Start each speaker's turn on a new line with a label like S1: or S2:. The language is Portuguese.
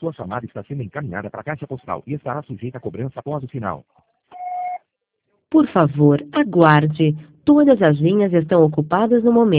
S1: Sua chamada está sendo encaminhada para a caixa postal e estará sujeita a cobrança após o sinal.
S2: Por favor, aguarde. Todas as linhas estão ocupadas no momento.